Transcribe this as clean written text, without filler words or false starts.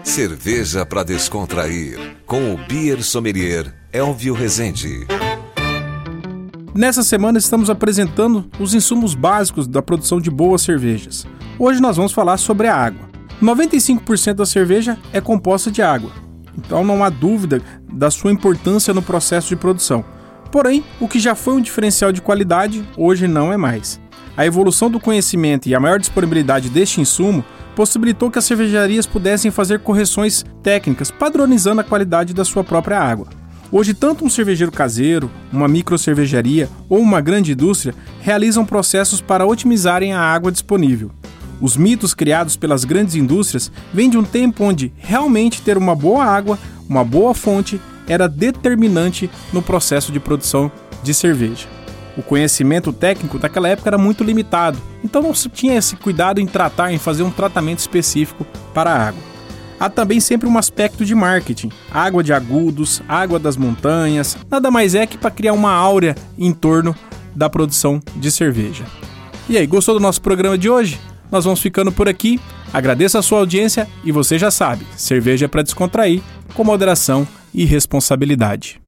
Cerveja para descontrair, com o Beer Sommelier Elvio Rezende. Nessa semana estamos apresentando os insumos básicos da produção de boas cervejas. Hoje nós vamos falar sobre a água. 95% da cerveja é composta de água, então não há dúvida da sua importância no processo de produção. Porém, o que já foi um diferencial de qualidade, hoje não é mais. A evolução do conhecimento e a maior disponibilidade deste insumo possibilitou que as cervejarias pudessem fazer correções técnicas, padronizando a qualidade da sua própria água. Hoje, tanto um cervejeiro caseiro, uma microcervejaria ou uma grande indústria realizam processos para otimizarem a água disponível. Os mitos criados pelas grandes indústrias vêm de um tempo onde realmente ter uma boa água, uma boa fonte, era determinante no processo de produção de cerveja. O conhecimento técnico daquela época era muito limitado, então não se tinha esse cuidado em fazer um tratamento específico para a água. Há também sempre um aspecto de marketing, água de agudos, água das montanhas, nada mais é que para criar uma áurea em torno da produção de cerveja. E aí, gostou do nosso programa de hoje? Nós vamos ficando por aqui, agradeço a sua audiência e você já sabe, cerveja é para descontrair, com moderação e responsabilidade.